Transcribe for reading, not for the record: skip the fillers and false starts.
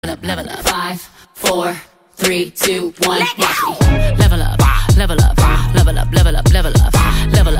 level up. 5, 4, 3, 2, 1. Watch me. Level up, level up, level up, level up, level up.